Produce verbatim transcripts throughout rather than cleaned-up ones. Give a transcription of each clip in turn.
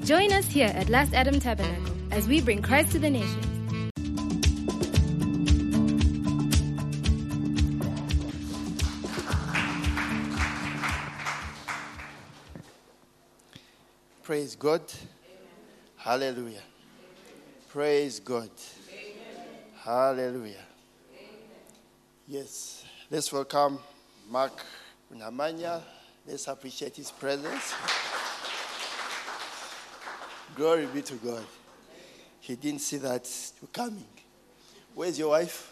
Join us here at Last Adam Tabernacle as we bring Christ to the nations. Praise God. Amen. Hallelujah. Amen. Praise God. Amen. Hallelujah. Amen. Yes. Let's welcome Mark Unamanya. Let's appreciate his presence. Glory be to God. He didn't see that coming. Where's your wife?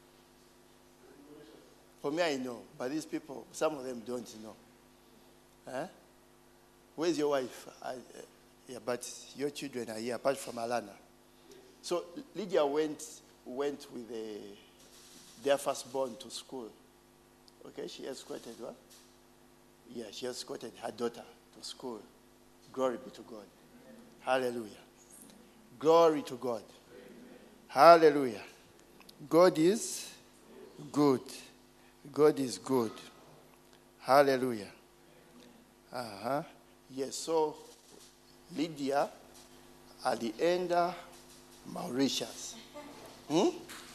For me, I know. But these people, some of them don't know. Huh? Where's your wife? I, uh, yeah, but your children are here, apart from Alana. So Lydia went went with a, their firstborn to school. Okay, she escorted what? Yeah, she escorted her daughter to school. Glory be to God. Hallelujah. Glory to God. Hallelujah. God is good. God is good. Hallelujah. Uh-huh. Yes, so Lydia alienda Mauritius. Hmm?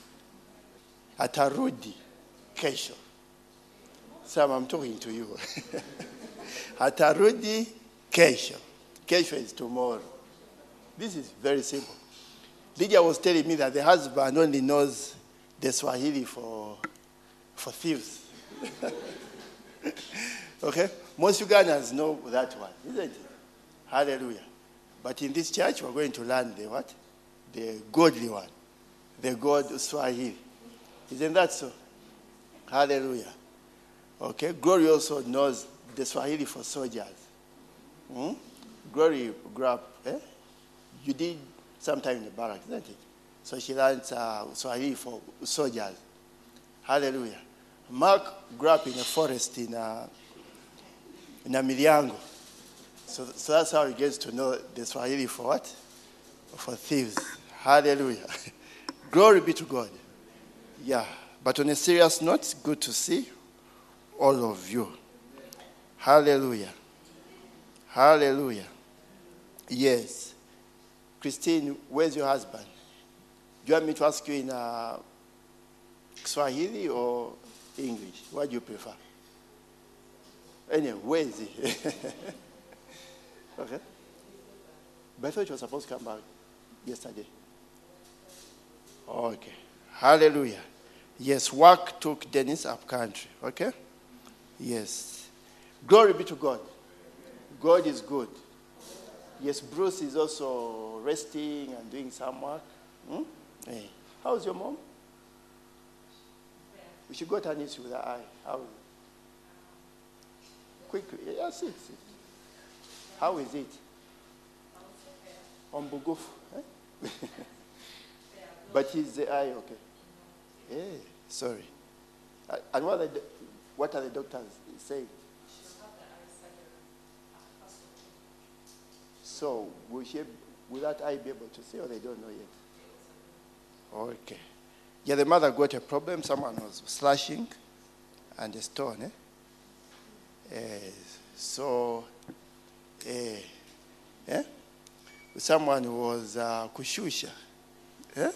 Atarudi kesho. Sam, I'm talking to you. Atarudi kesho. Kesho is tomorrow. This is very simple. Lydia was telling me that the husband only knows the Swahili for, for thieves. Okay? Most Ugandans know that one, isn't it? Hallelujah. But in this church, we're going to learn the what? The godly one. The God Swahili. Isn't that so? Hallelujah. Okay? Glory also knows the Swahili for soldiers. Hmm? Glory grew up, eh? You did sometime in the barracks, isn't it? So she learns uh, Swahili for soldiers. Hallelujah. Mark grew up in a forest in uh, in Amiliango. So, so that's how he gets to know the Swahili for what? For thieves. Hallelujah. Glory be to God. Yeah. But on a serious note, it's good to see all of you. Hallelujah. Hallelujah. Yes. Christine, where's your husband? Do you want me to ask you in uh, Swahili or English? What do you prefer? Anyway, where is he? Okay. But I thought you were supposed to come back yesterday. Okay. Hallelujah. Yes, work took Dennis up country. Okay? Yes. Glory be to God. God is good. Yes, Bruce is also resting and doing some work. Hmm? Hey. How's your mom? She got an issue with her eye. How? Quickly. Yeah, sit, sit. How is it? On Buguf. Eh? But is the eye okay? Yeah, sorry. And what are the, what are the doctors saying? So, will, she, will that eye be able to see, or they don't know yet? Okay. Yeah, the mother got a problem. Someone was slashing and a stone. Eh? Uh, so, uh, eh? someone was uh, kushusha. Eh?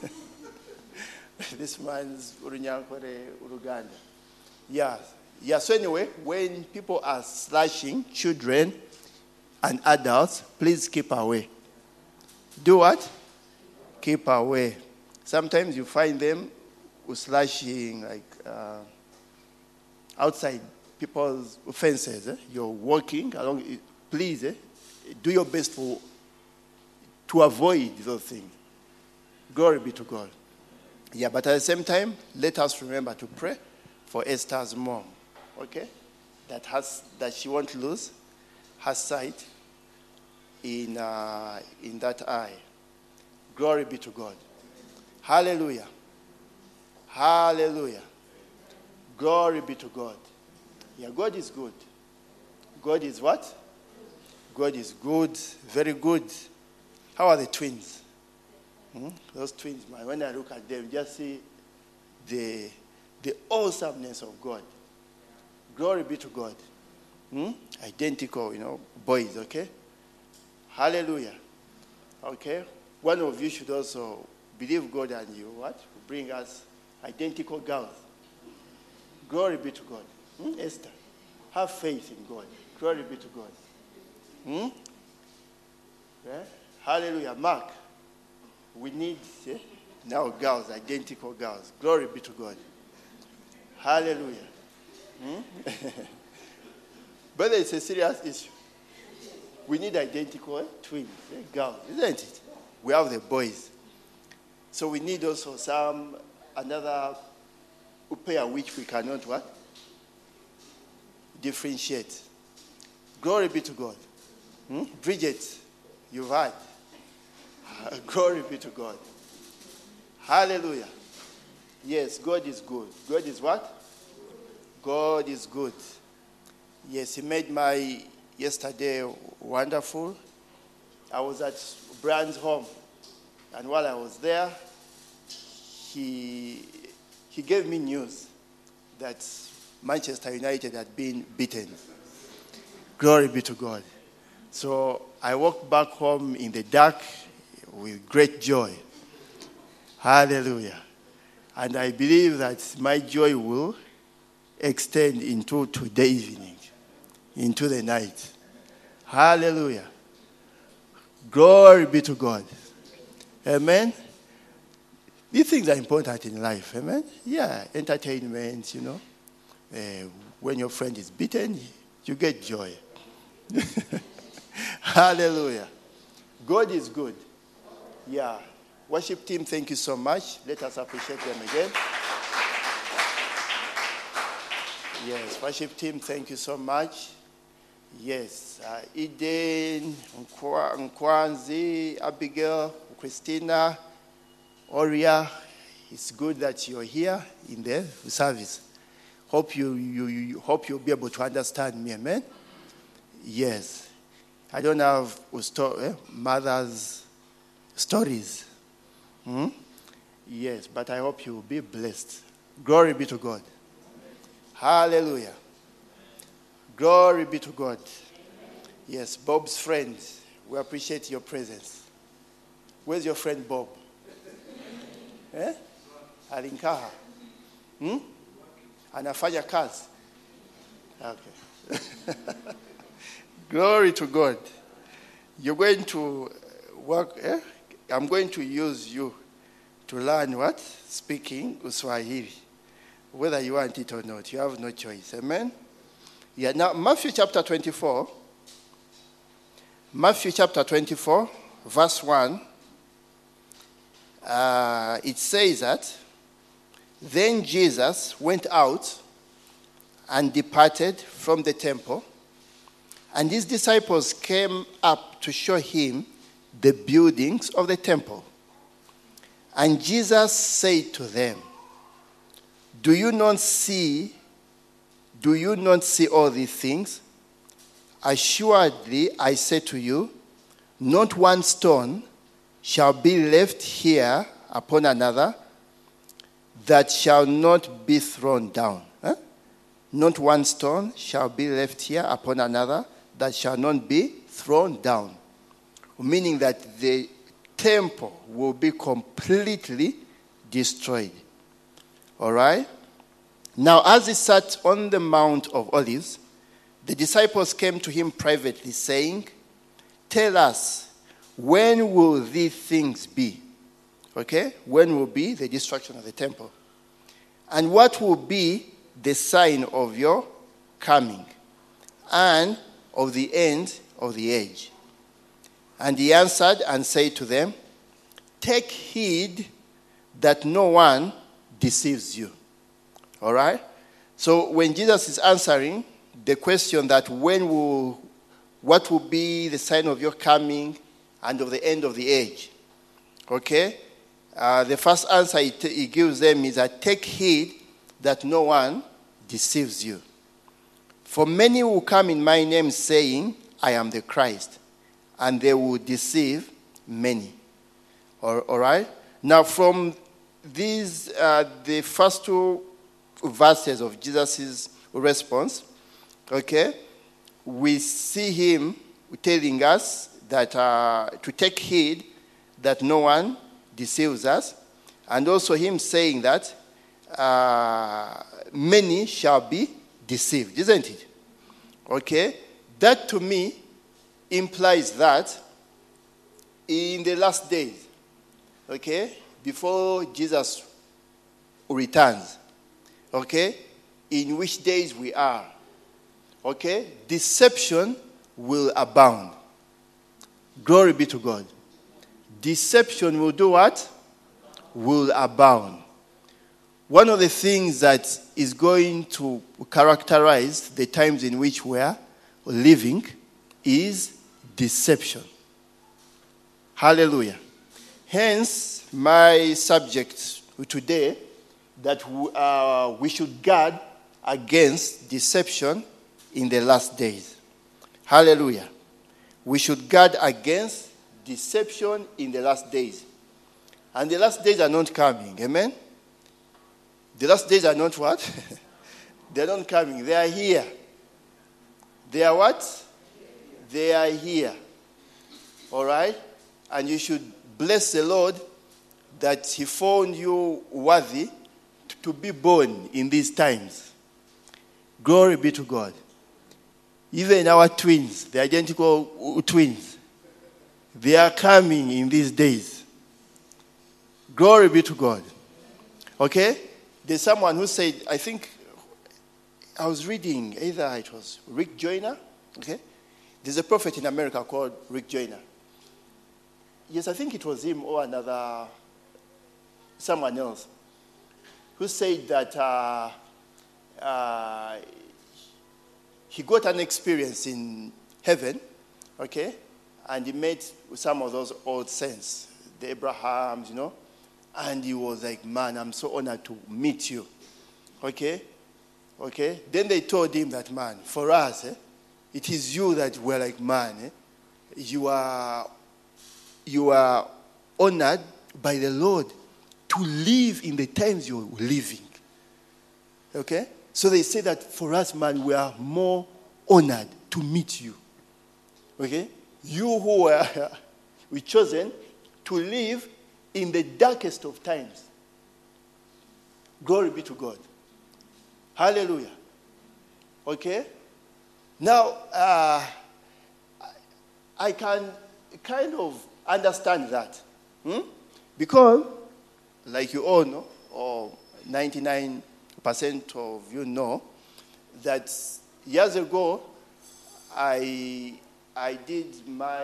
This man's Urunyankore, Uruganda. Yeah. Yeah, so anyway, when people are slashing children and adults, please keep away. Do what? Keep away. Sometimes you find them slashing like uh, outside people's fences. Eh? You're walking along. Please, eh? do your best for, to avoid those things. Glory be to God. Yeah, but at the same time, let us remember to pray for Esther's mom. Okay? That has that she won't lose her sight in uh, in that eye. Glory be to God. Hallelujah. Hallelujah. Glory be to God. Yeah, God is good. God is what? God is good, very good. How are the twins? Hmm? Those twins, man, when I look at them, just see the the awesomeness of God. Glory be to God. Hmm? Identical, you know, boys, okay? Hallelujah. Okay? One of you should also believe God and you, what? Bring us identical girls. Glory be to God. Hmm? Esther, have faith in God. Glory be to God. Hmm? Yeah? Hallelujah. Mark, we need eh? now girls, identical girls. Glory be to God. Hallelujah. Hmm? But it's a serious issue. We need identical eh? twins, eh? girls, isn't it? We have the boys. So we need also some, another pair which we cannot what? Differentiate. Glory be to God. Hmm? Bridget, you've heard. Uh, glory be to God. Hallelujah. Yes, God is good. God is what? God is good. Yes, he made my yesterday wonderful. I was at Brian's home, and while I was there, he he gave me news that Manchester United had been beaten. Glory be to God. So I walked back home in the dark with great joy. Hallelujah. And I believe that my joy will extend into today evening, into the night. Hallelujah. Glory be to God. Amen. These things are important in life. Amen. Yeah, entertainment, you know. Uh, when your friend is beaten, you get joy. Hallelujah. God is good. Yeah. Worship team, thank you so much. Let us appreciate them again. Yes, worship team, thank you so much. Yes, uh, Eden, Nkwa- Nkwanzi, Abigail, Christina, Oria, it's good that you're here in the service. Hope you, you, you hope you'll be able to understand me, amen? Yes. I don't have sto- eh, mother's stories. Hmm? Yes, but I hope you will be blessed. Glory be to God. Hallelujah. Glory be to God. Yes, Bob's friend, we appreciate your presence. Where's your friend Bob? Eh? Alinkaha. Hmm? Anafanya kazi. Okay. Glory to God. You're going to work, eh? I'm going to use you to learn what? Speaking Uswahili. Whether you want it or not, you have no choice. Amen? Yeah, now Matthew chapter twenty-four. Matthew chapter twenty-four, verse one. Uh, it says that, then Jesus went out and departed from the temple, and his disciples came up to show him the buildings of the temple. And Jesus said to them, Do you not see, do you not see all these things? Assuredly, I say to you, not one stone shall be left here upon another that shall not be thrown down. Huh? Not one stone shall be left here upon another that shall not be thrown down. Meaning that the temple will be completely destroyed. All right? Now, as he sat on the Mount of Olives, the disciples came to him privately, saying, Tell us, when will these things be? Okay? When will be the destruction of the temple? And what will be the sign of your coming and of the end of the age? And he answered and said to them, Take heed that no one deceives you. All right? So when Jesus is answering the question that when will, what will be the sign of your coming and of the end of the age? Okay? Uh, the first answer he, t- he gives them is that take heed that no one deceives you. For many will come in my name saying, I am the Christ, and they will deceive many. All, all right? Now from these, uh, the first two verses of Jesus' response, okay, we see him telling us that uh, to take heed that no one deceives us, and also him saying that uh, many shall be deceived, isn't it? Okay? That to me implies that in the last days, okay, before Jesus returns, okay, in which days we are, okay, deception will abound. Glory be to God. Deception will do what? Will abound. One of the things that is going to characterize the times in which we are living is deception. Hallelujah. Hence, my subject today, that uh, we should guard against deception in the last days. Hallelujah. We should guard against deception in the last days. And the last days are not coming. Amen? The last days are not what? They are not coming. They are here. They are what? They are here. All right? And you should bless the Lord that he found you worthy to be born in these times. Glory be to God. Even our twins, the identical twins, they are coming in these days. Glory be to God. Okay? There's someone who said, I think, I was reading, either it was Rick Joyner, okay? There's a prophet in America called Rick Joyner. Yes, I think it was him or another, someone else, who said that uh, uh, he got an experience in heaven, okay? And he met some of those old saints, the Abrahams, you know? And he was like, man, I'm so honored to meet you. Okay? Okay? Then they told him that, man, for us, eh, it is you that were like, man, eh, you are, you are honored by the Lord to live in the times you're living. Okay? So they say that for us, man, we are more honored to meet you. Okay? You who were we chosen to live in the darkest of times. Glory be to God. Hallelujah. Okay? Now, uh, I can kind of understand that. Hmm? Because, like you all know, or ninety-nine percent of you know, that years ago, I, I did my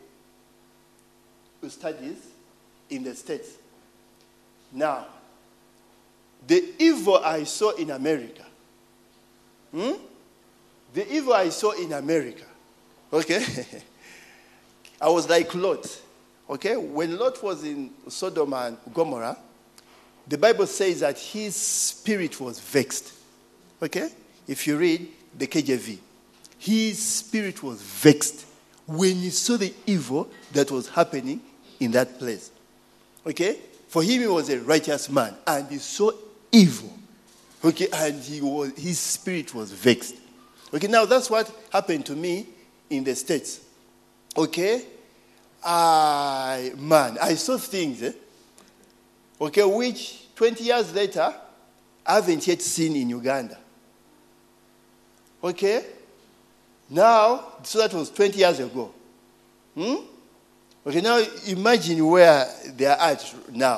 studies in the States. Now, the evil I saw in America, hmm? the evil I saw in America, okay? I was like Lot, okay? When Lot was in Sodom and Gomorrah, the Bible says that his spirit was vexed, okay? If you read the K J V, his spirit was vexed when he saw the evil that was happening in that place. Okay? For him, he was a righteous man, and he saw evil. Okay? And he was, his spirit was vexed. Okay? Now, that's what happened to me in the States. Okay? I, man, I saw things, eh? Okay, which twenty years later, I haven't yet seen in Uganda. Okay? Now, so that was twenty years ago. Hmm? Okay, now imagine where they are at now.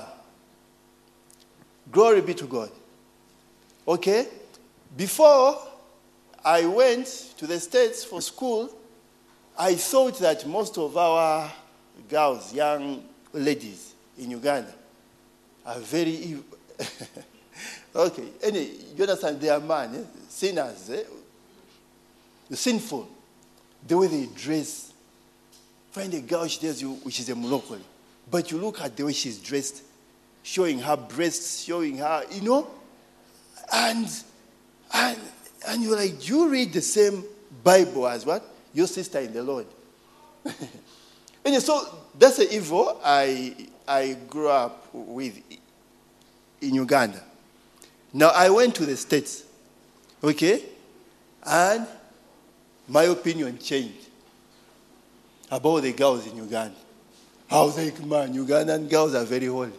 Glory be to God. Okay? Before I went to the States for school, I thought that most of our girls, young ladies in Uganda, are very evil. Okay, anyway, you understand, they are man, eh? Sinners, eh? Sinful. The way they dress. Find a girl she tells you which is a Molokole. But you look at the way she's dressed, showing her breasts, showing her, you know, and and and you're like, do you read the same Bible as what? Your sister in the Lord. And so that's the evil I I grew up with in Uganda. Now I went to the States. Okay? And my opinion changed. about the girls in Uganda. I was like, man, Ugandan girls are very holy.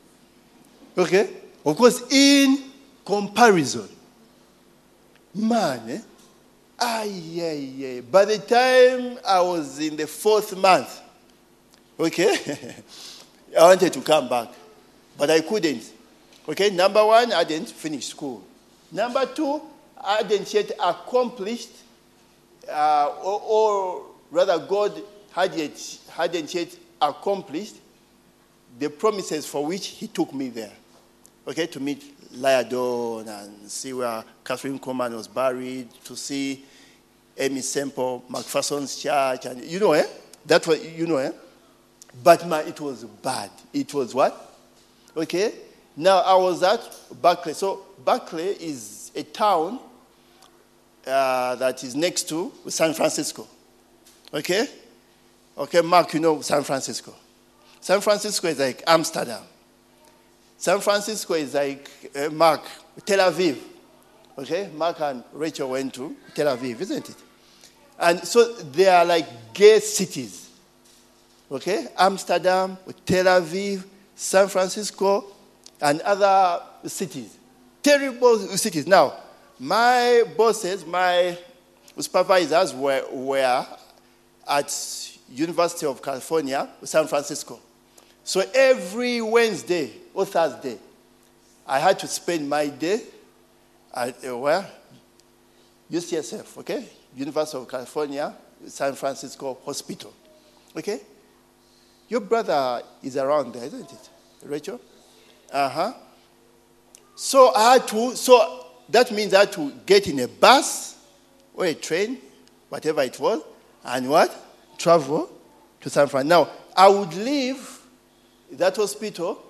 Okay? Of course, in comparison, man, eh? Ah, yeah, yeah. By the time I was in the fourth month, okay, I wanted to come back, but I couldn't. Okay, number one, I didn't finish school. Number two, I didn't yet accomplished, uh, or, or rather, God had yet, hadn't yet accomplished the promises for which He took me there. Okay, to meet Lyadon and see where Catherine Coleman was buried, to see Amy Semple, McPherson's church, and you know, eh? That's what, you know, eh? But man, it was bad. It was what? Okay? Now, I was at Berkeley. So, Berkeley is a town uh, that is next to San Francisco. Okay? Okay, Mark, you know San Francisco. San Francisco is like Amsterdam. San Francisco is like, uh, Mark, Tel Aviv. Okay? Mark and Rachel went to Tel Aviv, isn't it? And so they are like gay cities. Okay? Amsterdam, Tel Aviv, San Francisco, and other cities. Terrible cities. Now, my bosses, my supervisors were, were at University of California, San Francisco. So every Wednesday or Thursday, I had to spend my day at uh, where? U C S F, okay? University of California, San Francisco Hospital. Okay? Your brother is around there, isn't it? Rachel? Uh-huh. So I had to, so that means I had to get in a bus or a train, whatever it was, and what? Travel to San Francisco. Now, I would leave that hospital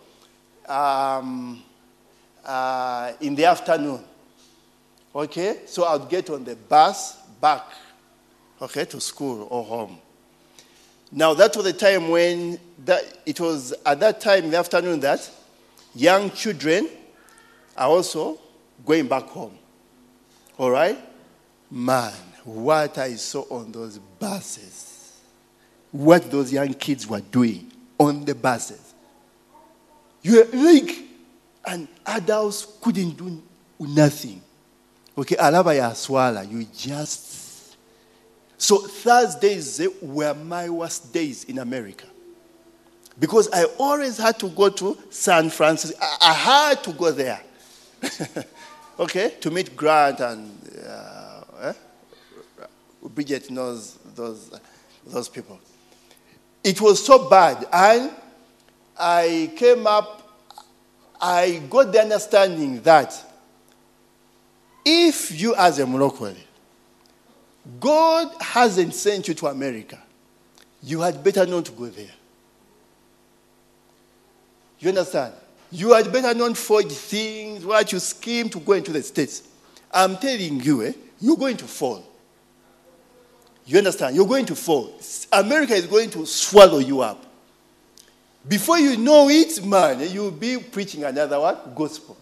um, uh, in the afternoon. Okay? So I'd get on the bus back, okay, to school or home. Now, that was the time when, that, it was at that time in the afternoon that young children are also going back home. All right? Man, what I saw on those buses, what those young kids were doing on the buses. You were like, and adults couldn't do nothing. Okay, alaba ya swala, you just. So Thursdays were my worst days in America. Because I always had to go to San Francisco. I, I had to go there. Okay, to meet Grant and uh, eh? Bridget knows those, those people. It was so bad. And I came up, I got the understanding that if you as a Moroccan, God hasn't sent you to America, you had better not to go there. You understand? You had better not forge things, what you scheme to go into the States. I'm telling you, eh, you're going to fall. You understand? You're going to fall. America is going to swallow you up. Before you know it, man, you'll be preaching another what? Gospel.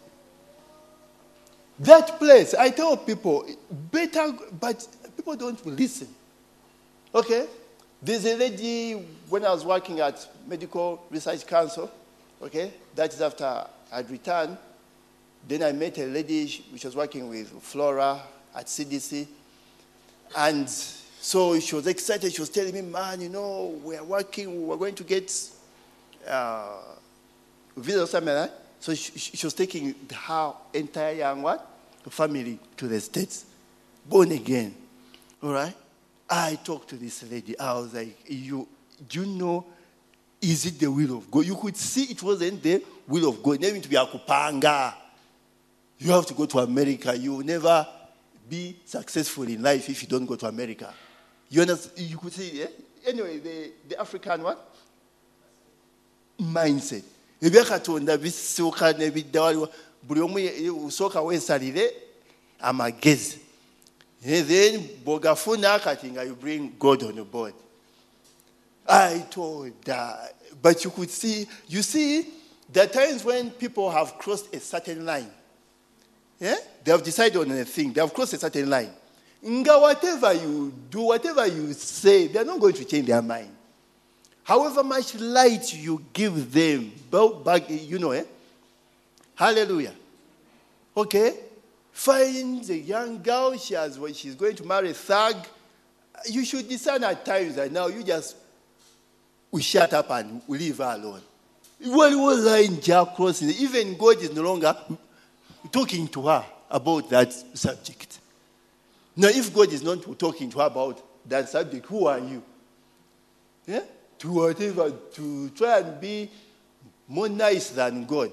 That place, I tell people, better, but people don't listen. Okay? There's a lady, when I was working at Medical Research Council, okay, that is after I'd returned. Then I met a lady, which was working with Flora at C D C. And so she was excited. She was telling me, man, you know, we are working, we're going to get uh, visa or something like that. So she, she was taking her entire young what? Family to the States. Born again. All right? I talked to this lady. I was like, you, do you know, is it the will of God? You could see it wasn't the will of God. Never to be a kupanga. You have to go to America. You will never be successful in life if you don't go to America. You understand? You could see, eh? Anyway, the, the African what? Mindset. Ebyakatonda bisooka nebiddawa buli omu usooka weesalire amagezi. Then bogafuna kati nga you bring God on your board. I told that, but you could see, you see, there are times when people have crossed a certain line. Yeah? They have decided on a thing. They have crossed a certain line. Nga, whatever you do, whatever you say, they're not going to change their mind. However much light you give them, back, you know, eh? Hallelujah. Okay? Find a young girl, she has, well, she's going to marry a thug. You should discern at times that now you just we shut up and we leave her alone. Well, it was lying Jack crossing. Even God is no longer talking to her about that subject. Now, if God is not talking to her about that subject, who are you? Yeah? To whatever, to try and be more nice than God.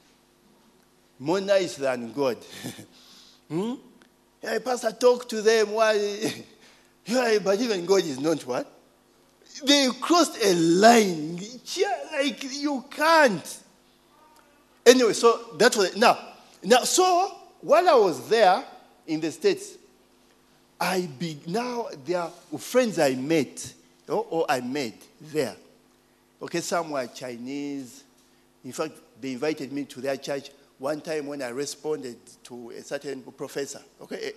More nice than God. hmm? Yeah, Pastor, talk to them. Why? Yeah, but even God is not what? They crossed a line. Yeah, like you can't. Anyway, so that was it. Now, now, so while I was there in the States, I be now there are friends I met or, or I met there. Okay, some were Chinese. In fact, they invited me to their church one time when I responded to a certain professor. Okay,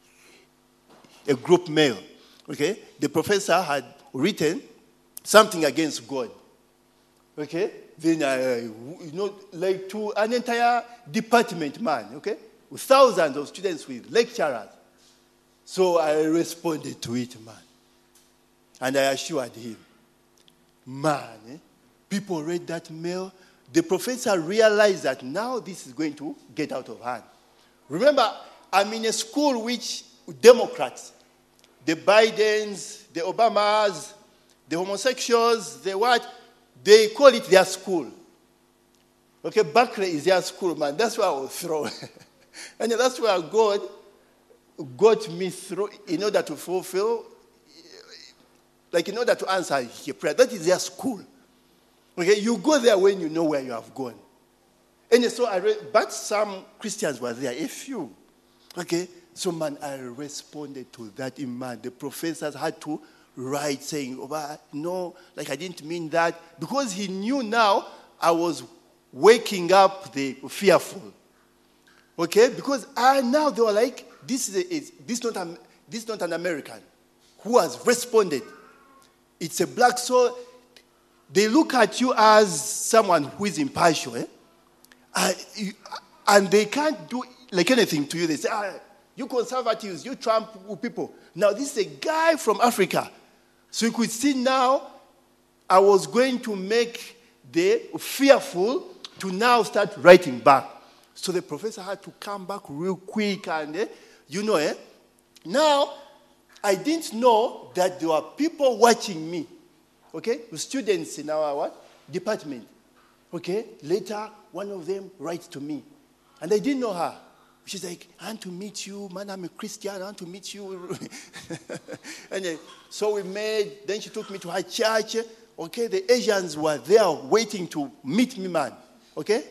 a, a group mail. Okay, the professor had written something against God. Okay, then I, you know, like to an entire department, man. Okay, with thousands of students, with lecturers. So I responded to it, man, and I assured him, man, eh, people read that mail. The professor realized that now this is going to get out of hand. Remember, I'm in a school which Democrats, the Bidens, the Obamas, the homosexuals, the what, they call it their school. Okay, Berkeley is their school, man. That's where I was thrown. And that's where God got me through in order to fulfill, like in order to answer your prayer. That is their school. Okay, you go there when you know where you have gone. And so I read, but some Christians were there, a few. Okay, so man, I responded to that in man. The professors had to write saying, oh, but no, like I didn't mean that. Because he knew now I was waking up the fearful. Okay, because I, now they were like, this is, a, is this, not a, this is not an American who has responded. It's a black soul. They look at you as someone who is impartial, eh? Uh, you, and they can't do like anything to you. They say, ah, you conservatives, you Trump people. Now, this is a guy from Africa. So you could see now, I was going to make the fearful to now start writing back. So the professor had to come back real quick and, eh, you know, eh? Now, I didn't know that there were people watching me. Okay, students in our what? Department. Okay, later one of them writes to me, and I didn't know her. She's like, "I want to meet you, man. I'm a Christian. I want to meet you." And then, so we met. Then she took me to her church. Okay, the Asians were there waiting to meet me, man. Okay,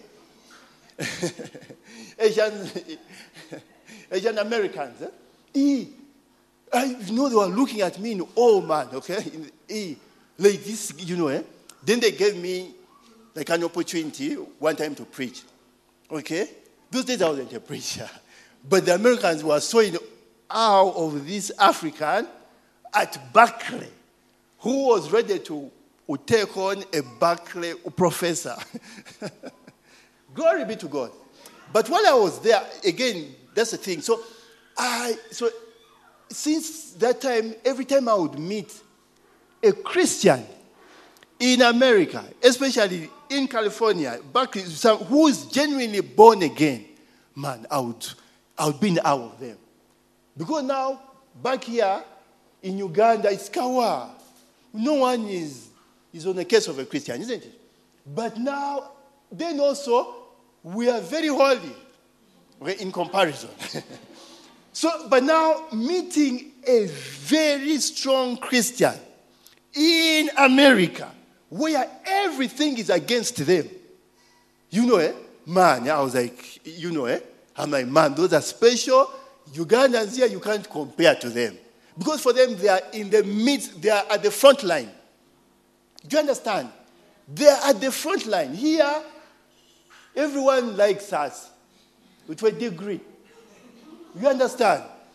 Asians, Asian Americans. Eh? E, I know they were looking at me in awe, man. Okay, in E. Like this, you know, eh? Then they gave me like an opportunity one time to preach. Okay? Those days I wasn't a preacher. But the Americans were so in awe of this African at Berkeley who was ready to, to take on a Berkeley professor. Glory be to God. But while I was there, again, that's the thing. So I so since that time, every time I would meet a Christian in America, especially in California, back who is genuinely born again, man, I would, I would be in awe of them. Because now, back here in Uganda, it's Kawa. No one is, is on the case of a Christian, isn't it? But now, then also, we are very holy, okay, in comparison. So, but now, meeting a very strong Christian in America, where everything is against them. You know, eh? Man, I was like, you know, eh? I'm like, man, those are special. Ugandans here, you can't compare to them. Because for them, they are in the midst, they are at the front line. Do you understand? They are at the front line. Here, everyone likes us, to a degree. You understand?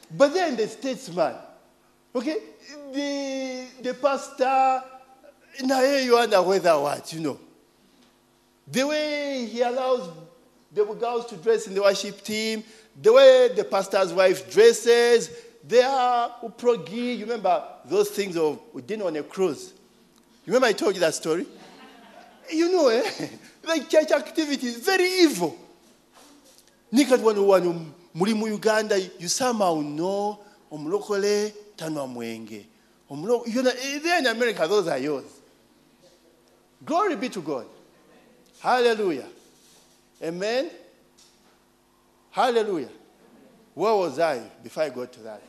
But then the statesman, okay, the the pastor, now here you wonder whether what, you know. The way he allows the girls to dress in the worship team, the way the pastor's wife dresses, they are uprogi. You remember those things of dinner on a cruise? You remember I told you that story? You know, eh? Like church activity is very evil. Nikat wanu wanu muri mu Uganda, you somehow know omulokole tanwa mwenge. Omulokole, you know, there in America, those are yours. Glory be to God. Hallelujah. Amen. Hallelujah. Where was I before I got to that?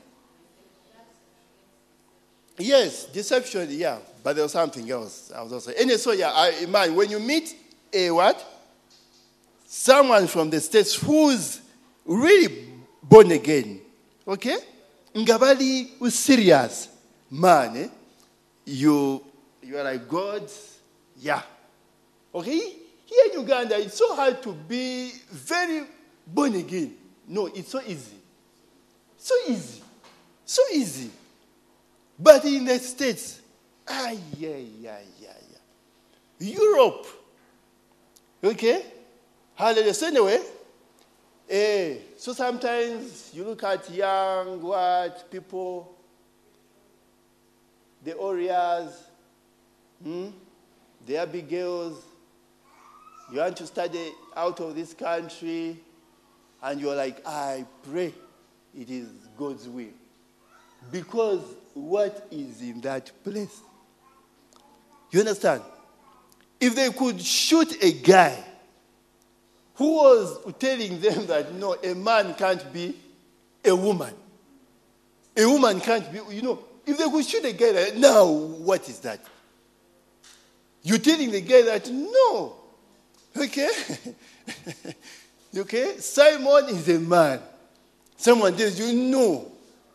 Yes, deception, yeah, but there was something else. I was also, and so yeah, I, man, when you meet a what? Someone from the States who's really born again, okay? Ngabali who's serious, man, eh? you, you are like God, yeah. Okay? Here in Uganda, it's so hard to be very born again. No, it's so easy. So easy. So easy. But in the States, ah, yeah, yeah, yeah, yeah. Europe, okay? Hallelujah. So anyway, eh, so sometimes you look at young, what, people, the Orias, hmm, the Abigails, you want to study out of this country, and you're like, I pray it is God's will. Because what is in that place? You understand? If they could shoot a guy who was telling them that, no, a man can't be a woman. A woman can't be, you know, if they could shoot a guy that, now, what is that? You're telling the guy that, no. Okay? Okay? Simon is a man. Someone tells you, no.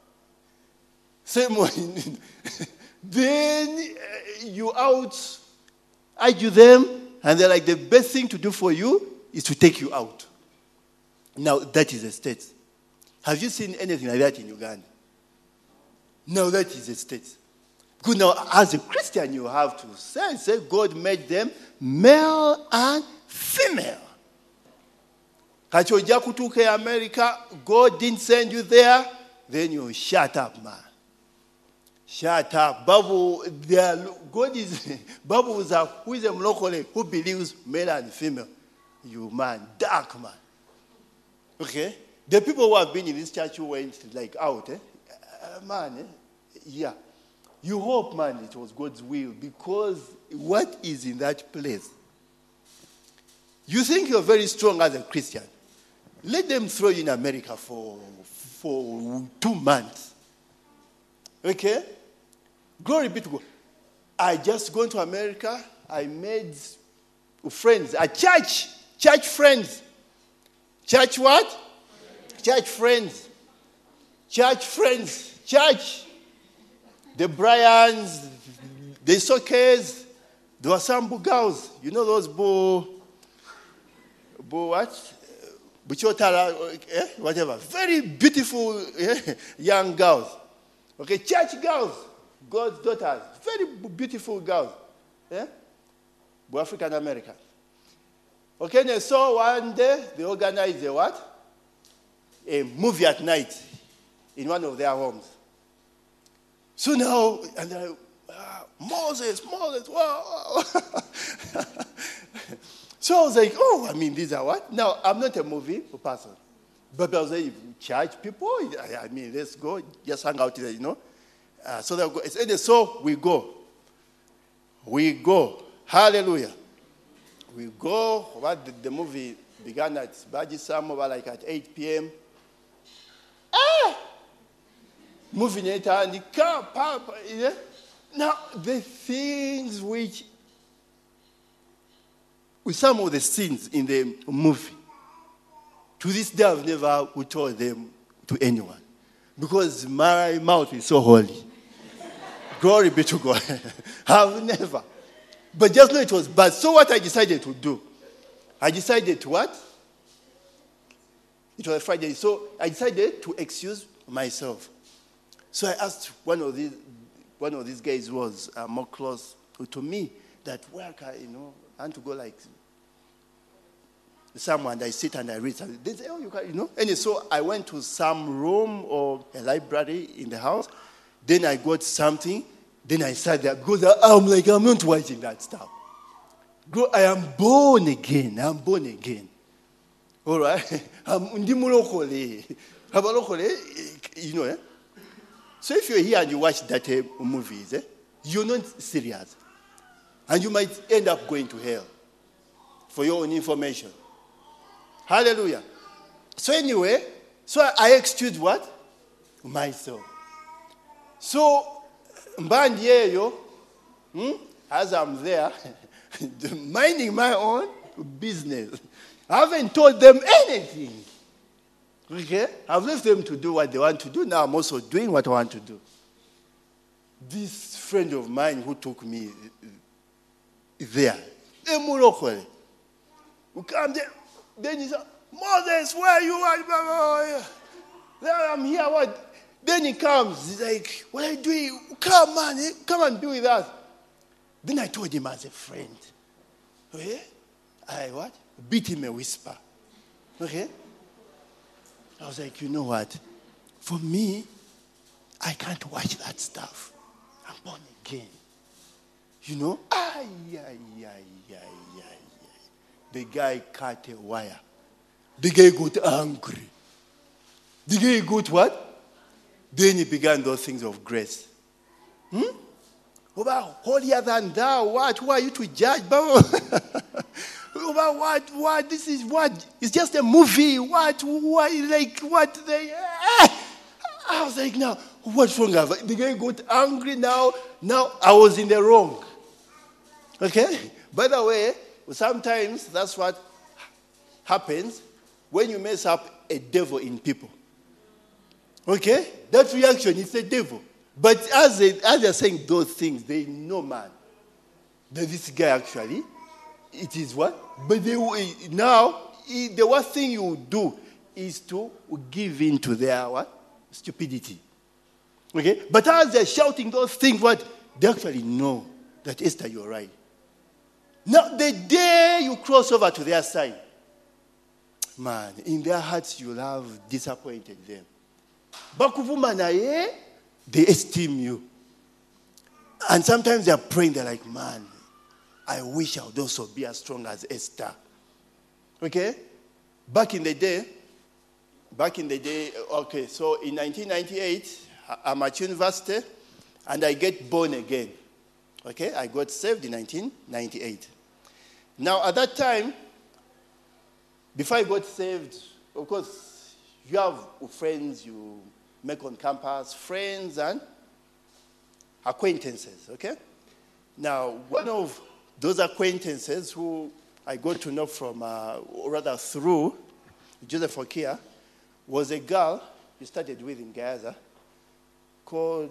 Simon. Then uh, you out, argue them, and they're like, the best thing to do for you is to take you out. Now, that is a state. Have you seen anything like that in Uganda? No, that is a state. Good. Now, as a Christian, you have to say, say God made them male and female. Kachoja kutuke America, God didn't send you there, then you shut up, man. Shut up. Babu, God is, Babu is a, who is a mlokole, who believes male and female. You man, dark man. Okay? The people who have been in this church who went like out, eh? Uh, man, eh? Yeah. You hope, man, it was God's will, because what is in that place? You think you're very strong as a Christian. Let them throw you in America for, for two months. Okay? Glory be to God. I just gone to America. I made friends. A church. Church friends. Church what? Church friends. Church friends. Church. The Bryans, the Sockers, there were some boo girls. You know those boo, boo what? Buchotara, eh? Whatever. Very beautiful eh? young girls. Okay, church girls, God's daughters. Very beautiful girls. Eh? Boo African American. Okay, and so one day they organized a what? A movie at night in one of their homes. So now, and they're like, ah, Moses, Moses, wow. So I was like, oh, I mean, these are what? Now, I'm not a movie person. But I was like, church people, I mean, let's go, just hang out there, you know. Uh, so, they go, and so we go. We go. Hallelujah. We go. What the, the movie began at Baji Samoa, like at eight p.m. Ah! Moving it and the car, pop, yeah. Now, the things which, with some of the scenes in the movie, to this day I've never told them to anyone. Because my mouth is so holy. Glory be to God. I've never. But just know it was bad. So what I decided to do, I decided to what? It was a Friday. So I decided to excuse myself. So I asked one of these, one of these guys who was uh, more close to me that where can, you know, I want to go like someone. I sit and I read something. They say, oh, you can, you know. And so I went to some room or a library in the house. Then I got something. Then I sat there because I'm like, I'm not watching that stuff. I am born again. I'm born again. All right? I'm ndimulokole. You know, eh? So if you're here and you watch that uh, movies, eh, you're not serious. And you might end up going to hell. For your own information. Hallelujah. So anyway, so I excused what? Myself. So, Mbandieyo, hmm, as I'm there, minding my own business. I haven't told them anything. Okay? I've left them to do what they want to do. Now I'm also doing what I want to do. This friend of mine who took me there, Emulokole, who come there, then he said, Moses, where you are? There I'm here, what? Then he comes, he's like, what are you doing? Come, man, come and be with us. Then I told him as a friend, okay? I what? Beat him a whisper. Okay? I was like, you know what? For me, I can't watch that stuff. I'm born again. You know? Ay, ay, ay, ay, ay, ay. The guy cut a wire. The guy got angry. The guy got what? Then he began those things of grace. Hmm? About holier than thou, what? Who are you to judge? About what? What? This is what? It's just a movie. What? What? Like what? They? I was like, now, what's wrong? The guy got angry. Now, now I was in the wrong. Okay. By the way, sometimes that's what happens when you mess up a devil in people. Okay? That reaction is the devil. But as they, as they're saying those things, they know, man, that this guy actually, it is what? But they now, the worst thing you do is to give in to their what? Stupidity. Okay? But as they're shouting those things, what? They actually know that, Esther, you're right. Now, the day you cross over to their side, man, in their hearts you'll have disappointed them. Bakuvumanaye, they esteem you. And sometimes they're praying, they're like, man, I wish I would also be as strong as Esther. Okay? Back in the day, back in the day, okay, so in nineteen ninety-eight, I'm at university, and I get born again. Okay? I got saved in nineteen ninety-eight. Now, at that time, before I got saved, of course, you have friends you make on campus, friends and acquaintances, okay? Now, one of those acquaintances who I got to know from, uh, or rather through Joseph Okia, was a girl you studied with in Gaza called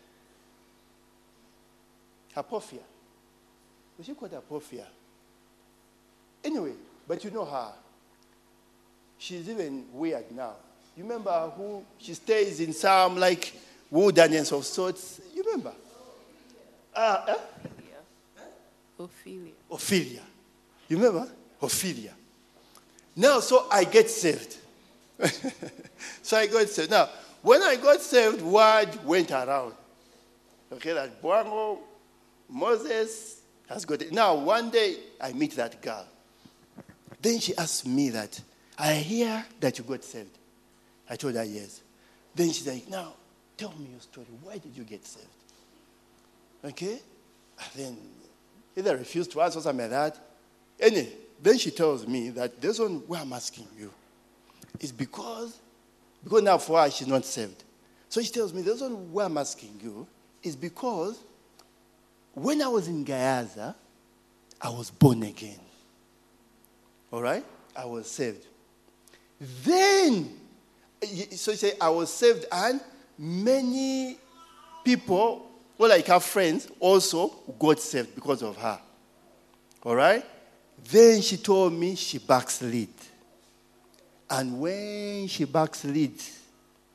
Apophia. Was she called Apophia? Anyway, but you know her. She's even weird now. You remember who she stays in some like wilderness of sorts? You remember? Uh, eh? Ophelia. Ophelia. You remember? Ophelia. Now, so I get saved. so I got saved. Now, when I got saved, word went around. Okay, that Boango, Moses has got it. Now, one day, I meet that girl. Then she asked me that, I hear that you got saved. I told her yes. Then she's like, now, tell me your story. Why did you get saved? Okay? And then either refused to answer or something like that. Anyway, then she tells me that the reason why I'm asking you is because, because now for her, she's not saved. So she tells me the reason why I'm asking you is because when I was in Gaza, I was born again. All right? I was saved. Then, so you say, I was saved, and many people, well, like her friends, also got saved because of her. All right? Then she told me she backslid. And when she backslid,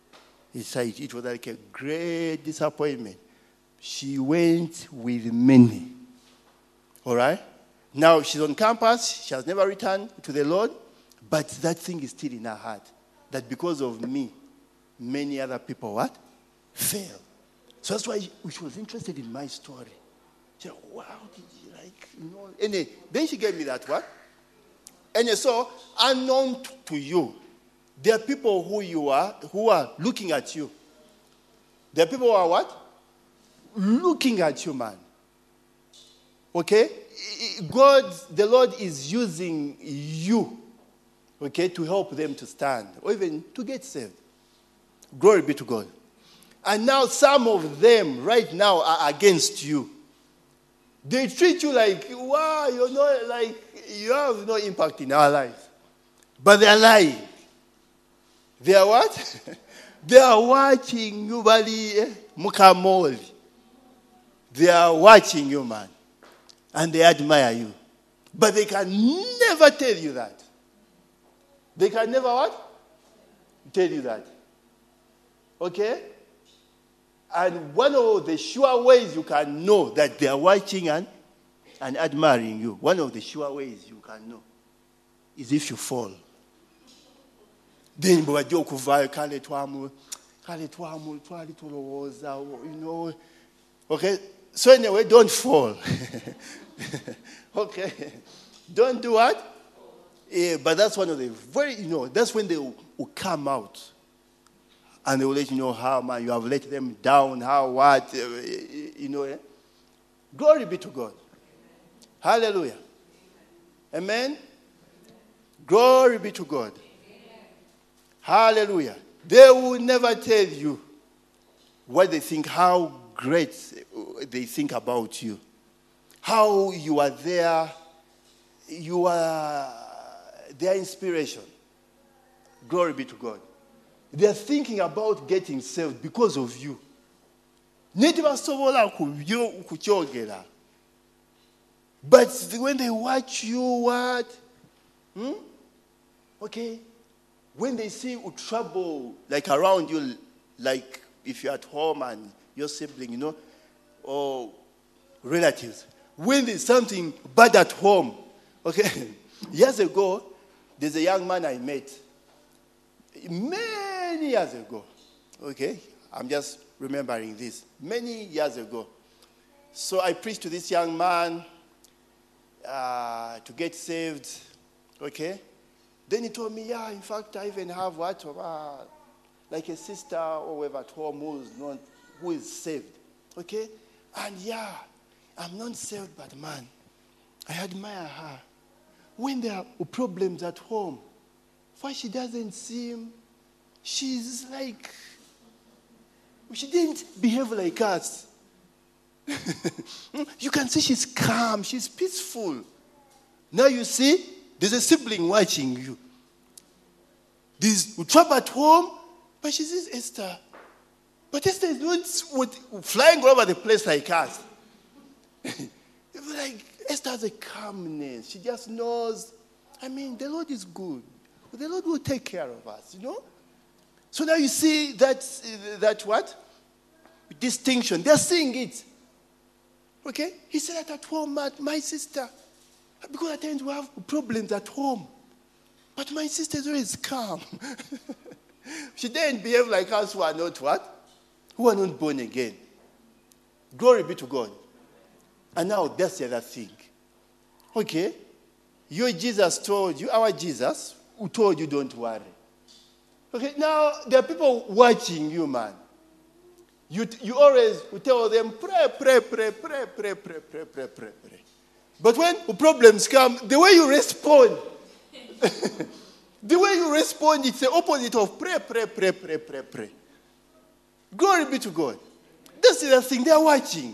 It's like, it was like a great disappointment. She went with many. All right? Now she's on campus. She has never returned to the Lord. But that thing is still in her heart. That because of me, many other people what? Fail. So that's why she was interested in my story. She said, wow, did you like, you know? And then she gave me that what? And so, unknown to you, there are people who you are, who are looking at you. There are people who are what? Looking at you, man. Okay? God, the Lord is using you, okay, to help them to stand or even to get saved. Glory be to God. And now some of them right now are against you. They treat you like, wow, you're not like, you have no impact in our lives. But they are lying. They are what? They are watching you, Bali Mukamoli. They are watching you, man. And they admire you. But they can never tell you that. They can never what? Tell you that. Okay? And one of the sure ways you can know that they are watching and, and admiring you, one of the sure ways you can know is if you fall. Then you know. Okay? So anyway, don't fall. Okay? Don't do what? Yeah, but that's one of the very, you know, that's when they will, will come out. And they will let you know how, man, you have let them down, how, what, uh, you know. Eh? Glory be to God. Hallelujah. Amen. Glory be to God. Hallelujah. They will never tell you what they think, how great they think about you. How you are there, you are their inspiration. Glory be to God. They are thinking about getting saved because of you. But when they watch you, what? Hmm? Okay. When they see trouble like around you, like if you're at home and your sibling, you know, or relatives. When there's something bad at home, okay. Years ago, there's a young man I met. Many years ago, okay, I'm just remembering this. Many years ago. So I preached to this young man uh, to get saved, okay. Then he told me, yeah, in fact, I even have what, uh, like a sister or whoever at home who's not, who is saved, okay. And yeah, I'm not saved, but man, I admire her. When there are problems at home, why she doesn't seem, she's like, she didn't behave like us. You can see she's calm, she's peaceful. Now you see, there's a sibling watching you. There's trouble at home, but she says, Esther. But Esther is not flying all over the place like us. Like, Esther has a calmness. She just knows, I mean, the Lord is good. The Lord will take care of us, you know? So now you see that, that what? Distinction. They're seeing it. Okay? He said that at home, my sister, because at times we have problems at home. But my sister is always calm. She didn't behave like us who are not what? Who are not born again. Glory be to God. And now that's the other thing. Okay? Your Jesus told you, our Jesus, who told you don't worry. Okay, now there are people watching you, man. You, you always tell them, pray, pray, pray, pray, pray, pray, pray, pray, pray, pray. But when problems come, the way you respond, the way you respond, it's the opposite of pray, pray, pray, pray, pray, pray. Glory be to God. That's the thing, they are watching.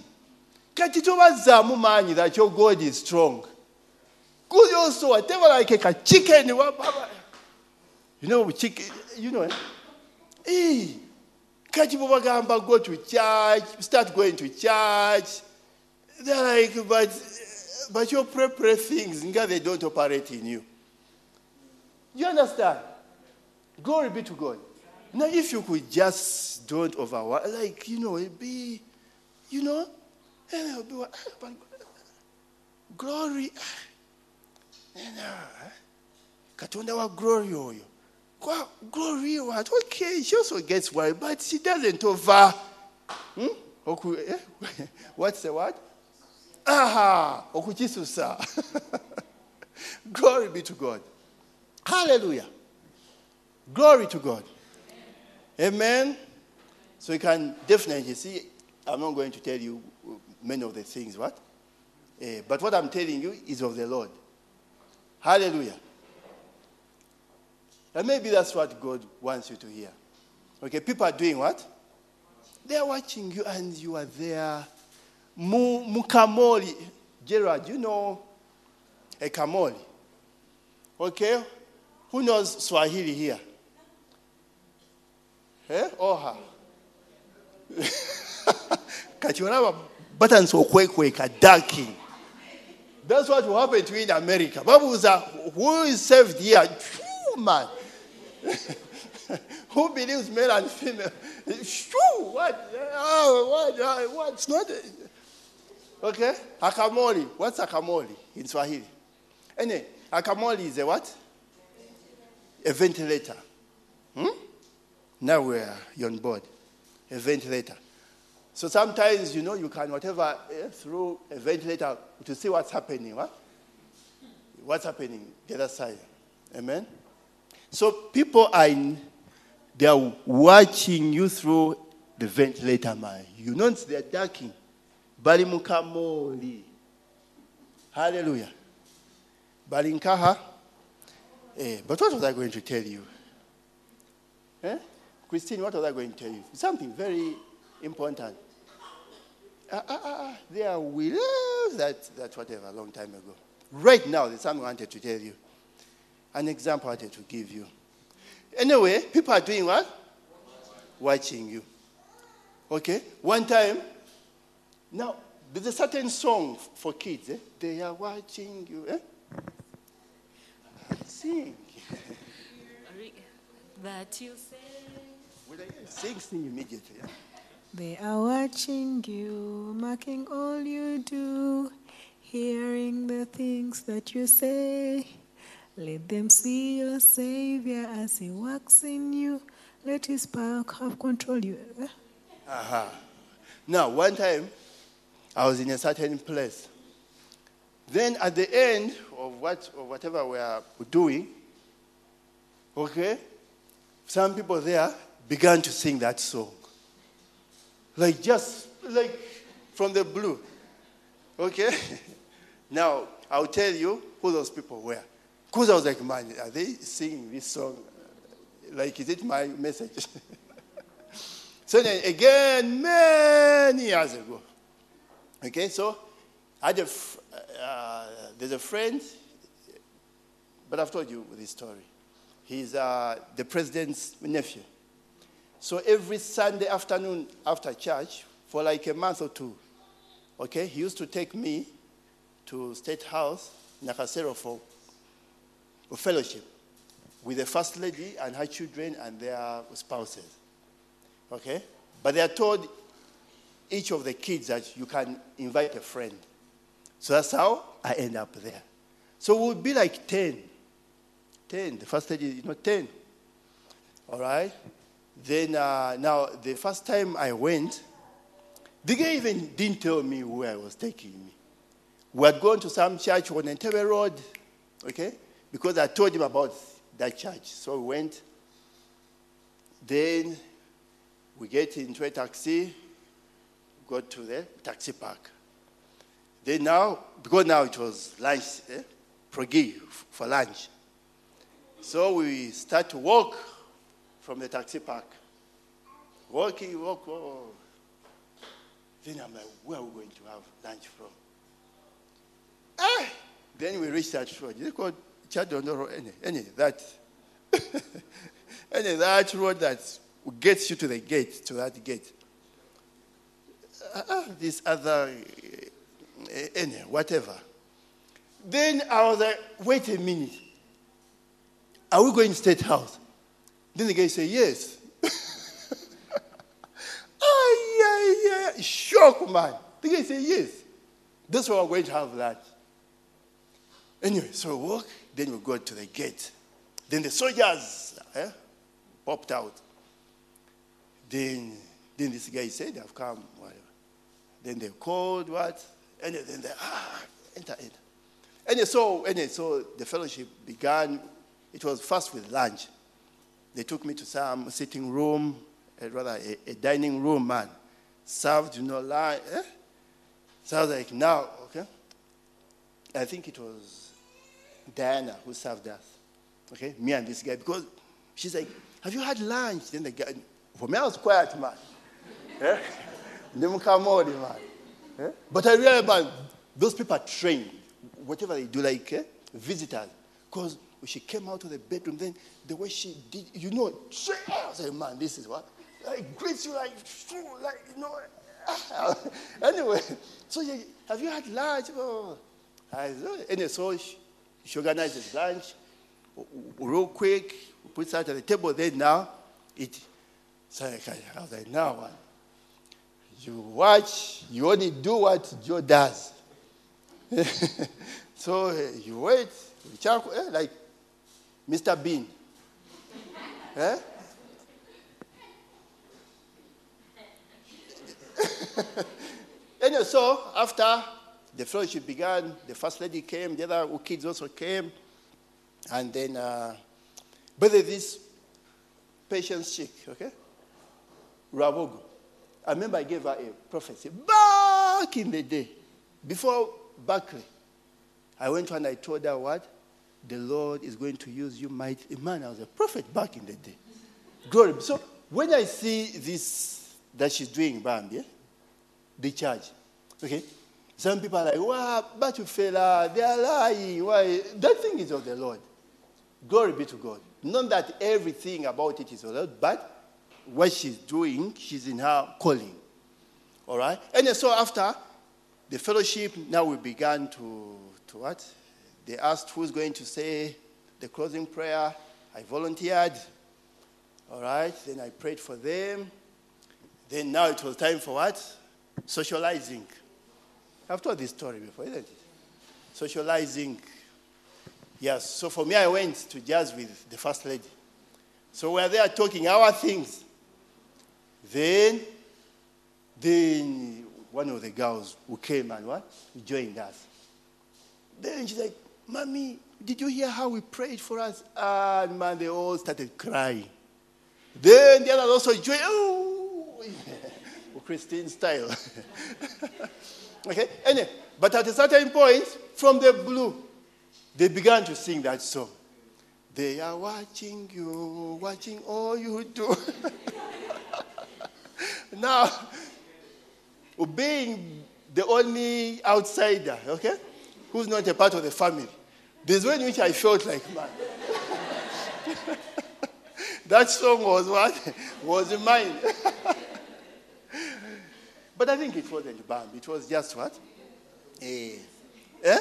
That your God is strong. Good also, whatever like a chicken, you know, chicken, you know, eh? Go to church, start going to church. They're like, but, but your pray, pray things, they don't operate in you. You understand? Glory be to God. Now, if you could just don't overwork, like, you know, it'd be, you know, and it'll be, but glory, and Katonda wa glory oyo. Glory what? Okay, she also gets worried, but she doesn't over. Hmm? What's the word? Aha! Okuchisusa. Glory be to God. Hallelujah. Glory to God. Amen. So you can definitely see, I'm not going to tell you many of the things, what? Uh, but what I'm telling you is of the Lord. Hallelujah. And maybe that's what God wants you to hear. Okay, people are doing what? They are watching you and you are there. Mu, mukamoli. Gerard, you know a kamoli. Okay? Who knows Swahili here? Eh? Oha. Kachionaba buttons or quake quake a darking. That's what will happen to you in America. Babuza, who is saved here? Phew, man. Who believes male and female? Shoo, what? Oh, what? Uh, what's not? Okay? Akamoli. What's akamoli in Swahili? Anyway, akamoli is a what? A ventilator. Hmm? Now we're you're on board. A ventilator. So sometimes, you know, you can whatever eh, through a ventilator to see what's happening. What? What's happening the other side. Amen? So people are in, they are watching you through the ventilator, man. You know they're darking. Bali mukamoli. Hallelujah. Bali nkaha. Eh, but what was I going to tell you? Eh? Christine, what was I going to tell you? Something very important. Ah, ah, ah, there we love that, that whatever, a long time ago. Right now, there's something I wanted to tell you. An example I wanted to give you. Anyway, people are doing what? Watching you. Okay? One time, now, there's a certain song for kids. Eh? They are watching you. Eh? Sing. That you say. Will I sing, sing immediately. Eh? They are watching you, marking all you do, hearing the things that you say. Let them see your Savior as He works in you. Let His power have control you. Uh-huh. Now, one time, I was in a certain place. Then at the end of what or whatever we are doing, okay, some people there began to sing that song. Like just like from the blue. Okay? Now, I'll tell you who those people were. Because I was like, man, are they singing this song? Like, is it my message? So then again, many years ago. Okay, so I had a, uh, there's a friend, but I've told you this story. He's uh, the president's nephew. So every Sunday afternoon after church, for like a month or two, okay, he used to take me to State House, Nakasero, for a fellowship with the First Lady and her children and their spouses. Okay? But they are told each of the kids that you can invite a friend. So that's how I end up there. So we'll be like ten. ten. The First Lady, you know, ten. All right? Then, uh, now, the first time I went, the guy even didn't tell me where I was taking me. We had gone to some church on Entebbe Road, okay? Because I told him about that church. So we went. Then we get into a taxi, go to the taxi park. Then now, because now it was lunch, eh? Progi for lunch. So we start to walk from the taxi park. Walking, walk, walk. Then I'm like, where are we going to have lunch from? Ah! Then we reached that road. It's called Chadon Road. Any, any, that. any, that road that gets you to the gate, to that gate. Uh, uh, this other, uh, any, whatever. Then I was like, wait a minute. Are we going to State House? Then the guy said, yes. shock, man. The guy said, yes. That's why we're going to have lunch. Anyway, so we walk, then we go to the gate. Then the soldiers eh, popped out. Then, then this guy said, I've come, whatever. Then they called, what? And then they, ah, enter, enter. And so, and so the fellowship began. It was first with lunch. They took me to some sitting room, uh, rather a, a dining room, man. Served, you know, lunch. Eh? So I was like, now, okay. I think it was Diana who served us. Okay, me and this guy, because she's like, have you had lunch? Then the guy, for me, I was quiet, man. Yeah? Never come on, man. Yeah? But I realized, man, those people are trained. Whatever they do, like eh, visitors. Because when she came out of the bedroom, then the way she did, you know, straight I was like, man, this is what? Like, greets you like, like, you know. Anyway, so yeah, have you had lunch? Oh. I, anyway, so she, she organizes lunch. Real quick, puts out at the table, then now, eat. So I was like, now what? You watch, you only do what Joe does. So uh, you wait, you check, eh, like Mister Bean. eh? Anyway, so after the fellowship began, the first lady came, the other kids also came. And then, uh, but there's this patience chick, okay? Rabogo. I remember I gave her a prophecy back in the day, before Berkeley. I went to and I told her what? The Lord is going to use you mighty. Man, I was a prophet back in the day. Glory. So when I see this that she's doing, bam, yeah, the charge, okay? Some people are like, wow, but you fella, they are lying. Why? That thing is of the Lord. Glory be to God. Not that everything about it is of the Lord, but what she's doing, she's in her calling. All right? And so after the fellowship, now we began to, to what? They asked who's going to say the closing prayer. I volunteered. All right? Then I prayed for them. Then now it was time for what? Socializing. I've told this story before, isn't it? Socializing. Yes, so for me, I went to jazz with the first lady. So we're there talking our things. Then, then one of the girls who came and what? Joined us. Then she's like, Mommy, did you hear how we prayed for us? And man, they all started crying. Then the others also joined. Oh, yeah. Christine style. Okay, anyway, but at a certain point, from the blue, they began to sing that song. They are watching you, watching all you do. Now, being the only outsider, okay, who's not a part of the family, there's one in which I felt like, man, that song was what? Was mine. But I think it wasn't banned. It was just what? Eh? Eh?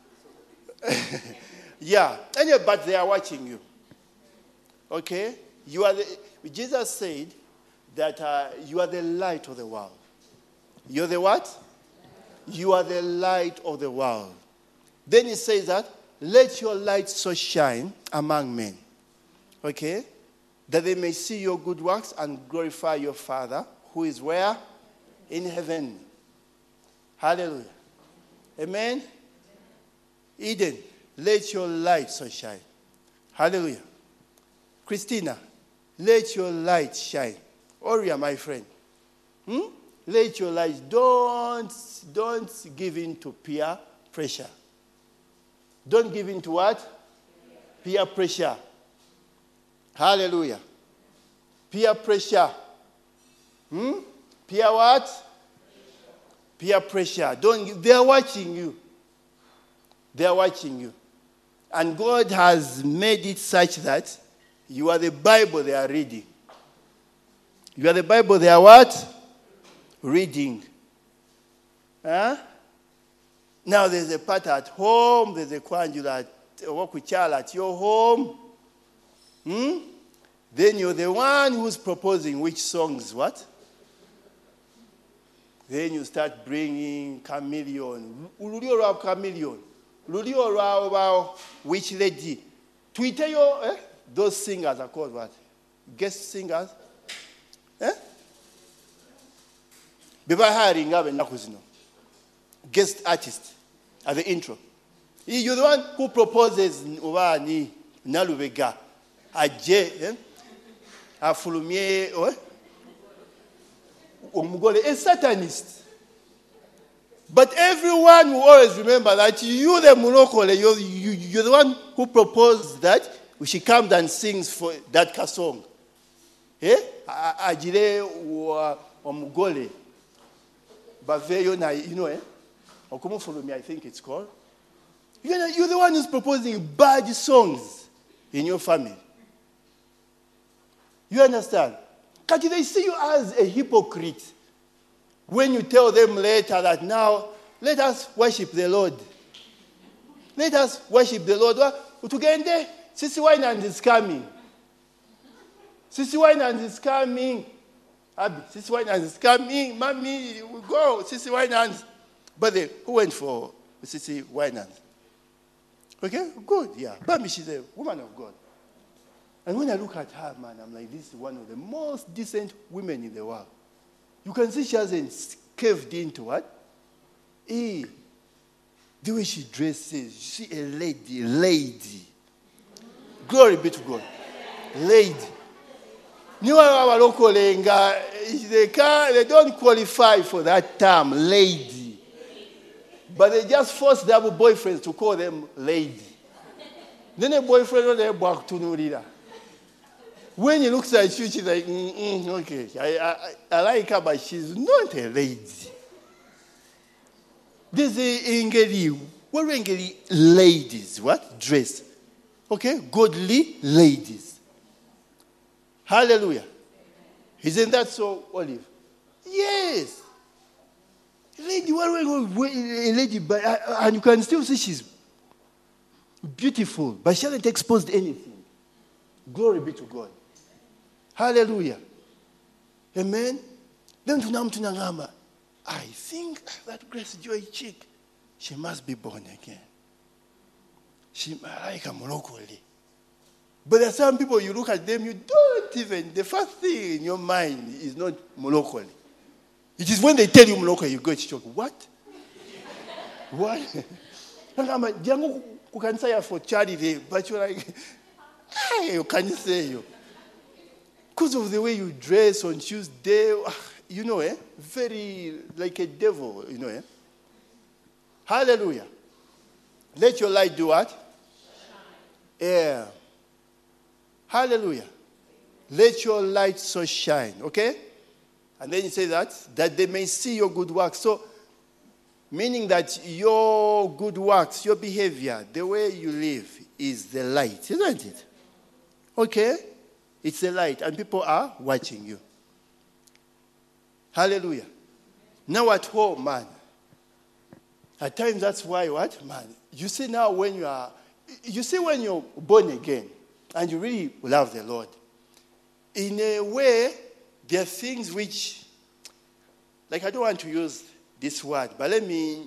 Yeah. Anyway, but they are watching you. Okay? You are the, Jesus said that uh, you are the light of the world. You're the what? You are the light of the world. Then he says that, let your light so shine among men. Okay? That they may see your good works and glorify your Father, who is where? In heaven. Hallelujah. Amen? Eden, let your light so shine. Hallelujah. Christina, let your light shine. Oria, my friend. Hmm? Let your light, don't, don't give in to peer pressure. Don't give in to what? Peer pressure. Hallelujah. Peer pressure. Hmm? Peer what? Peer pressure. Don't. They are watching you. They are watching you. And God has made it such that you are the Bible they are reading. You are the Bible they are what? Reading. Huh? Now there's a part at home, there's a kwanjula at work with child at your home. Hmm? Then you're the one who's proposing which songs what? Then you start bringing chameleon. Ululio rwa chameleon. Ululio rwa rwa which lady. Tuiteyo, eh? Those singers are called what? Guest singers? Eh? Beba hiring ngabe nakuzino. Guest artist at the intro. You're the one who proposes ubani nalubega. Aje, eh? Afulumie, eh? A Satanist. But everyone will always remember that you, the Mulokole, you're, you, you're the one who proposed that we should come and sing for that song. Eh? Ajile wa Omugole. Baveyo na, you know, eh? Okumu follow me, I think it's called. You're, you're the one who's proposing bad songs in your family. You understand? Because they see you as a hypocrite when you tell them later that now, let us worship the Lord. Let us worship the Lord. Utugende, Sisi Winans is coming. Sisi Winans is coming. Abby, Sisi Winans is coming. Mommy, we go. Sisi Winans. But they, who went for Sisi Winans? Okay, good, yeah. But she's a woman of God. And when I look at her, man, I'm like, this is one of the most decent women in the world. You can see she hasn't caved into what? Eh, the way she dresses, she a lady, lady. Glory be to God. Lady. They don't qualify for that term, lady. But they just force their boyfriends to call them lady. Then a boyfriend they back to Nurida. When he looks at you, she's like, mm, mm, okay, I, I, I like her, but she's not a lady. There's a Ingeri, what are Ingeri ladies? What? Dress. Okay? Godly ladies. Hallelujah. Isn't that so, Olive? Yes. A lady, what are a lady, but, and you can still see she's beautiful, but she hasn't exposed anything. Glory be to God. Hallelujah. Amen. Then tunamtunangama. I think that Grace Joy chick, she must be born again. She like a Morocoli. But there are some people you look at them, you don't even, the first thing in your mind is not Morocoli. It is when they tell you Morocco, you go to shock. What? What? Jango kukansaya for charity, but you're like, hey, can you say you? Because of the way you dress on Tuesday, you know, eh? Very like a devil, you know, eh? Hallelujah. Let your light do what? Yeah. Hallelujah. Let your light so shine, okay? And then you say that, that they may see your good works. So, meaning that your good works, your behavior, the way you live is the light, isn't it? Okay? It's the light, and people are watching you. Hallelujah. Now at home, man. At times that's why what? Man, you see now when you are, you see when you're born again, and you really love the Lord, in a way, there are things which, like I don't want to use this word, but let me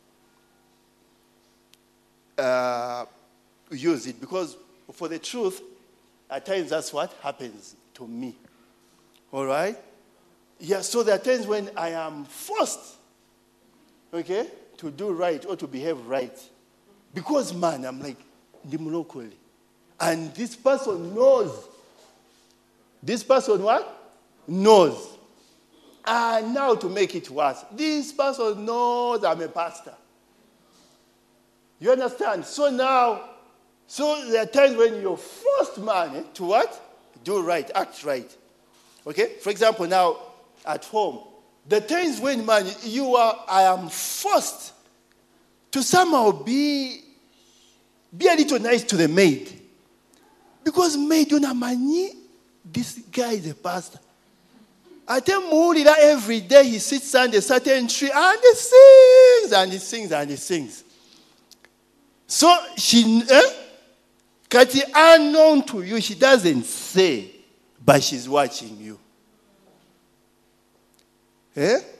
uh, use it, because for the truth, at times that's what happens to me. All right? Yeah, so there are times when I am forced, okay, to do right or to behave right. Because, man, I'm like, Dimulokoli. And this person knows. This person what? Knows. And now to make it worse, this person knows I'm a pastor. You understand? So now, so there are times when you're forced, man, eh, to what? Do right, act right. Okay? For example, now, at home, the times when, man, you are, I am forced to somehow be, be a little nice to the maid. Because maid, you know, money, this guy is a pastor. I tell Mulila every day he sits under a certain tree and he sings and he sings and he sings. So she, eh? Kati, unknown to you, she doesn't say, but she's watching you. Eh?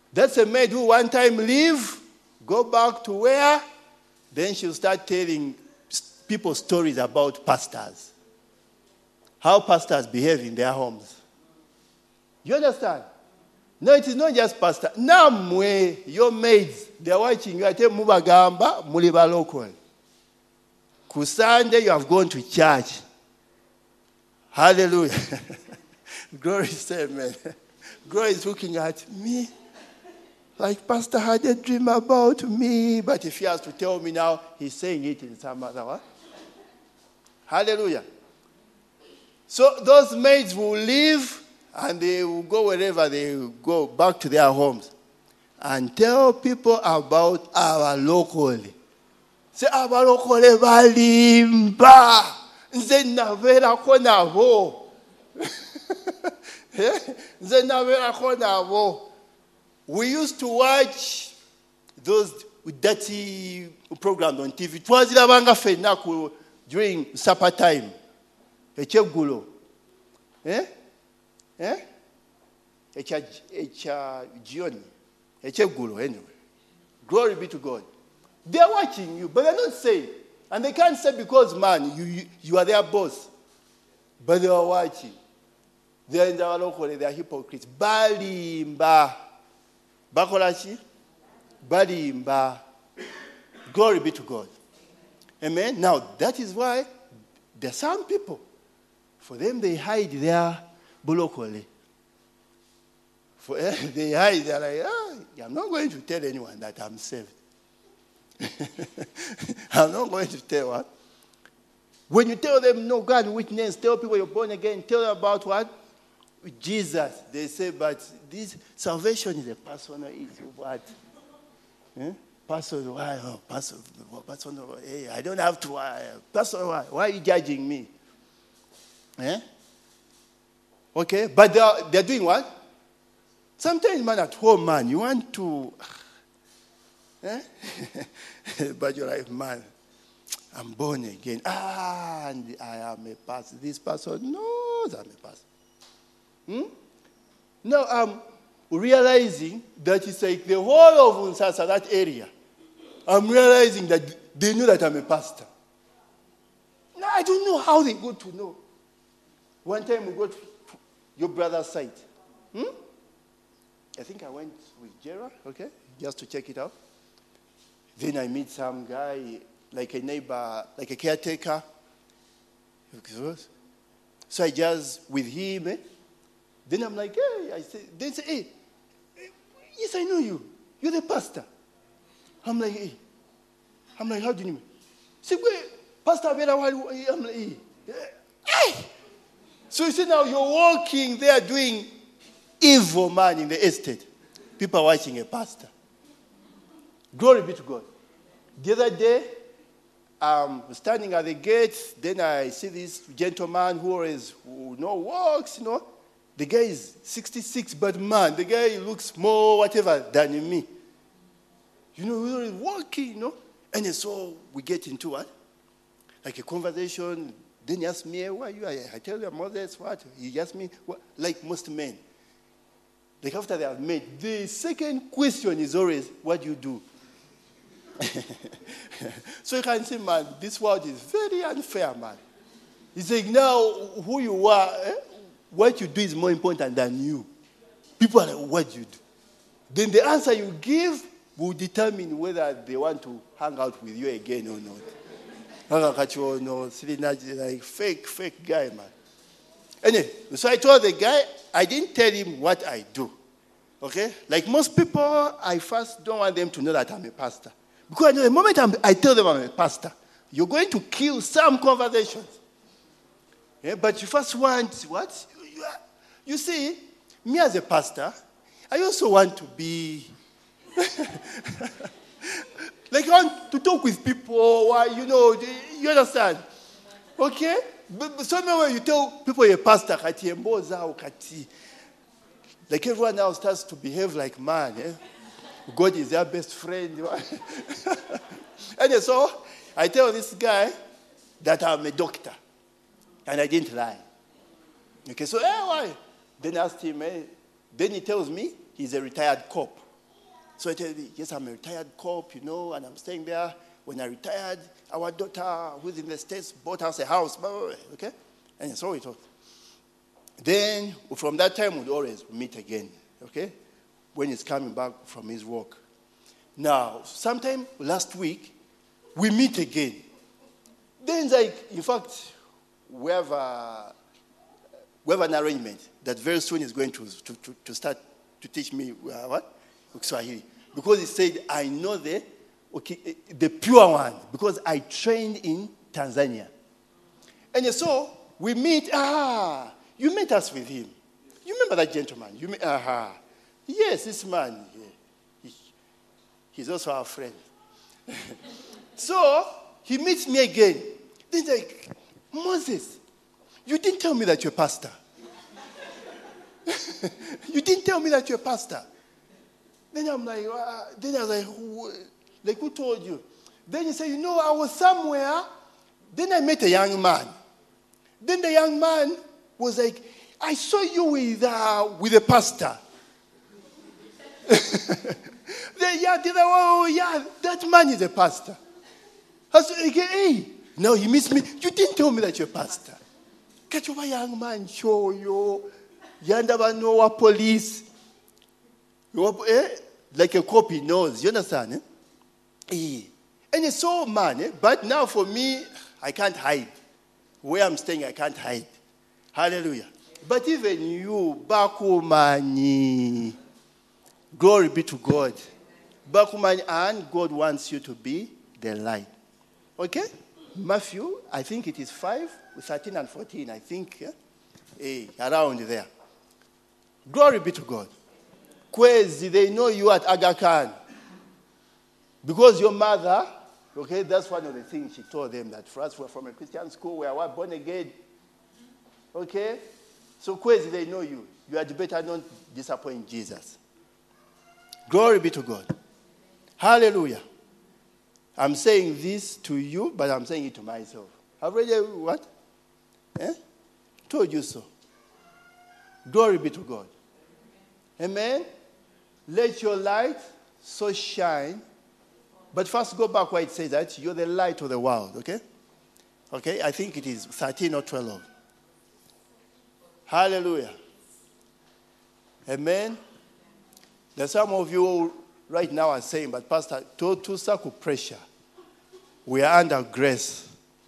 That's a maid who one time leave, go back to where, then she'll start telling people stories about pastors. How pastors behave in their homes. You understand? No, it is not just pastor. Namwe, your maids, they are watching you. I tell Mubagamba, Muliba local. Ku Sunday, you have gone to church. Hallelujah. Glory to amen. Glory is looking at me. Like Pastor had a dream about me. But if he has to tell me now, he's saying it in some other way. Hallelujah. So those maids will leave and they will go wherever they will go, back to their homes, and tell people about our local. Say, our local balimba. Nze naverako nabo. Nze naverako nabo. We used to watch those dirty programs on T V. Twazirabanga fenaku during supper time. Echegulo. Eh? Eh? Echa echa jioni. Echegulo anyway. Glory be to God. They are watching you, but they're not saying. And they can't say because, man, you, you, you are their boss. But they are watching. They are in their local, they are hypocrites. Balimba. Bakolachi. Balimba. Glory be to God. Amen. Now, that is why there are some people, for them, they hide their bulokole. For they hide, they're like, ah, I'm not going to tell anyone that I'm saved. I'm not going to tell what. When you tell them, no, God witness, tell people you're born again, tell them about what? Jesus. They say, but this salvation is a personal issue. What? Eh? Personal, why? Oh, personal, personal, hey, I don't have to. Uh, personal, why? Why are you judging me? Eh? Okay, but they're, they're doing what? Sometimes, man, at home, man, you want to... Eh? But you're like, man, I'm born again. Ah, and I am a pastor. This person knows I'm a pastor. Hmm? Now I'm realizing that it's like the whole of Unsasa, that area. I'm realizing that they know that I'm a pastor. Now I don't know how they got to know. One time we got to your brother's site. Hmm? I think I went with Gerard, okay, just to check it out. Then I meet some guy, like a neighbor, like a caretaker. So I just, with him, eh? Then I'm like, hey, I say, then say, hey, yes, I know you. You're the pastor. I'm like, hey. I'm like, how do you know me? Say, wait, Pastor Vera, I'm like, hey. Hey! So you see now you're walking there doing evil, man, in the estate. People are watching a pastor. Glory be to God. The other day, I'm standing at the gate, then I see this gentleman who is, who you know, walks, you know. The guy is sixty-six, but man, the guy looks more whatever than me. You know, we're walking, you know. And so we get into what? Like a conversation. Then he asks me, why are you? I, I tell you, Moses, what? He asks me, what? Like most men. Like after they have met, the second question is always, what do you do? So you can see, man, this world is very unfair, man. He's like, now, who you are, eh? What you do is more important than you. People are like, what do you do? Then the answer you give will determine whether they want to hang out with you again or not. No, like fake, fake guy, man. Anyway, so I told the guy, I didn't tell him what I do. Okay? Like most people, I first don't want them to know that I'm a pastor. Because I know the moment I'm, I tell them I'm a pastor, you're going to kill some conversations. Yeah, but you first want what? You, you see, me as a pastor, I also want to be... like I want to talk with people, you know, you understand? Okay? But, but somewhere when you tell people you're a pastor, like everyone now starts to behave like man. Eh? God is their best friend. And so I tell this guy that I'm a doctor. And I didn't lie. Okay, so hey, why? Then I asked him, eh? Then he tells me he's a retired cop. So I tell you, yes, I'm a retired cop, you know, and I'm staying there. When I retired, our daughter, who's in the States, bought us a house, okay? And so we talked. Then, from that time, we'd always meet again, okay? When he's coming back from his work. Now, sometime last week, we meet again. Then it's like, in fact, we have, a, we have an arrangement that very soon he's going to, to, to, to start to teach me uh, what? Swahili. Because he said, I know the, okay, the pure one, because I trained in Tanzania. And so, we meet, ah, you met us with him. You remember that gentleman? You met, aha. Yes, this man, yeah, he, he's also our friend. So, he meets me again. Then he's like, Moses, you didn't tell me that you're a pastor. You didn't tell me that you're a pastor. Then I'm like, uh, then I was like, who, like, who told you? Then he said, you know, I was somewhere. Then I met a young man. Then the young man was like, I saw you with, uh, with a pastor. Then, yeah, they, oh, yeah, that man is a pastor. I said, okay, hey, no, he missed me. You didn't tell me that you're a pastor. Catch over young man, show you. Yandabanoa police. Eh? Like a cop he knows. You understand? Eh? Eh. And it's so man, eh? But now for me, I can't hide. Where I'm staying, I can't hide. Hallelujah. But even you, Bakumani, glory be to God. Bakumani, and God wants you to be the light. Okay? Matthew, I think it is five, thirteen and fourteen, I think. Yeah? Eh, around there. Glory be to God. Kwezi, they know you at Aga Khan. Because your mother, okay, that's one of the things she told them, that for us, we're from a Christian school, we are born again. Okay? So, Kwezi, they know you. You had better not disappoint Jesus. Glory be to God. Hallelujah. I'm saying this to you, but I'm saying it to myself. I've already, what? Eh? Told you so. Glory be to God. Amen? Let your light so shine. But first go back where it says that you're the light of the world, okay? Okay, I think it is thirteen or twelve. Hallelujah. Amen? There's some of you right now are saying, but Pastor, to, to circle pressure, we are under grace.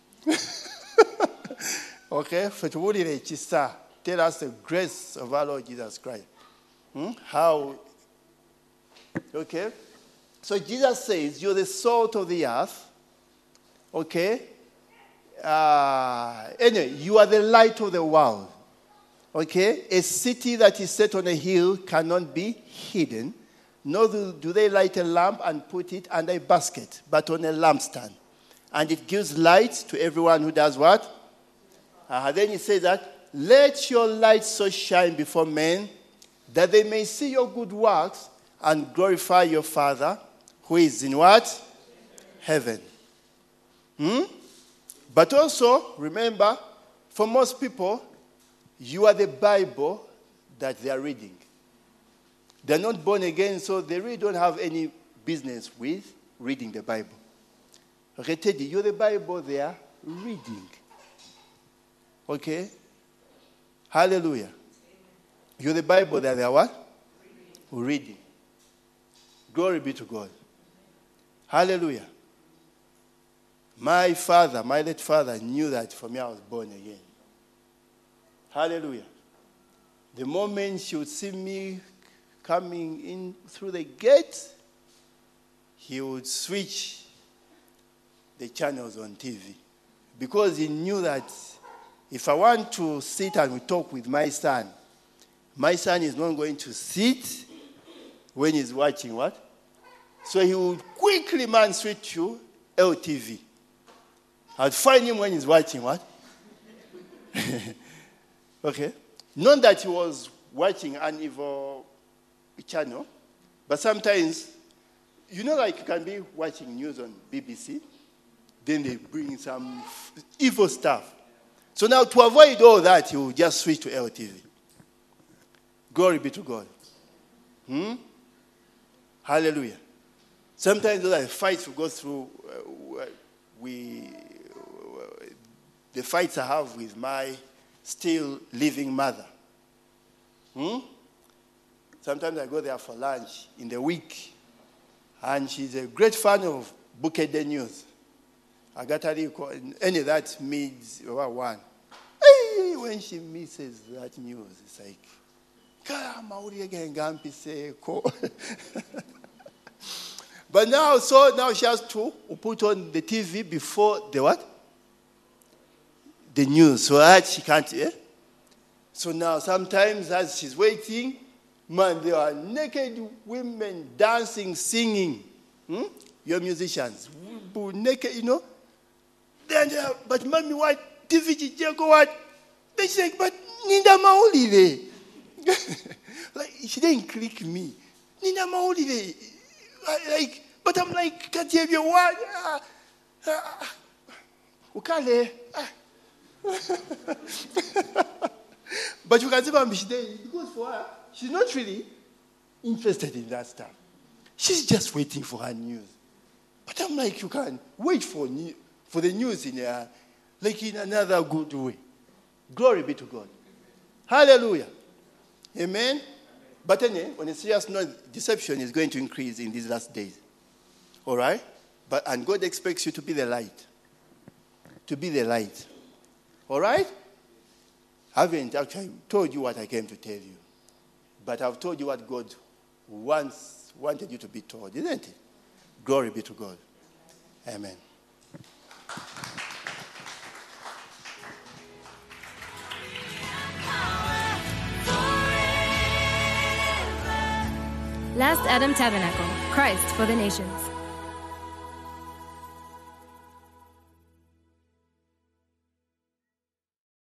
Okay? Tell us the grace of our Lord Jesus Christ. Hmm? How? Okay? So Jesus says, you're the salt of the earth. Okay? Uh, anyway, you are the light of the world. Okay? A city that is set on a hill cannot be hidden. Nor do, do they light a lamp and put it under a basket, but on a lampstand. And it gives light to everyone who does what? Uh, then he says that, let your light so shine before men that they may see your good works and glorify your Father who is in what? Heaven. Hmm? But also, remember, for most people, you are the Bible that they are reading. They're not born again, so they really don't have any business with reading the Bible. Okay, Teddy, you're the Bible they are reading. Okay? Hallelujah. You're the Bible that they are what? Reading. reading. Glory be to God. Hallelujah. My father, my late father, knew that for me I was born again. Hallelujah. The moment she would see me coming in through the gate, he would switch the channels on T V. Because he knew that if I want to sit and talk with my son, my son is not going to sit when he's watching what? So he would quickly, man, switch to L T V. I'd find him when he's watching what? Okay. Not that he was watching an evil channel, but sometimes, you know, like you can be watching news on B B C, then they bring some evil stuff. So now to avoid all that, he will just switch to L T V. Glory be to God. Hmm? Hallelujah. Sometimes those are the fights we go through. Uh, we, uh, the fights I have with my still living mother. Hmm? Sometimes I go there for lunch in the week, and she's a great fan of Bukede News. I got her any of that means one. Hey, when she misses that news, it's like, but now, so now she has to put on the T V before the what? The news, so that she can't, eh? So now sometimes as she's waiting, man, there are naked women dancing, singing. Hmm? Your musicians, naked, you know. Then, uh, but mommy, what? T V, go what? They say, but Ninda Maulide. Like, she didn't click me. Ninda Maulide. Like, but I'm like, can't you have what? Ukale. But you can see I'm because for her, she's not really interested in that stuff. She's just waiting for her news. But I'm like, you can wait for new, for the news in a, like in another good way. Glory be to God. Hallelujah. Amen. But anyway, on a serious note, deception is going to increase in these last days. All right? But and God expects you to be the light. To be the light. All right? I haven't actually told you what I came to tell you. But I've told you what God wants, wanted you to be told, isn't it? Glory be to God. Amen. Last Adam Tabernacle, Christ for the Nations.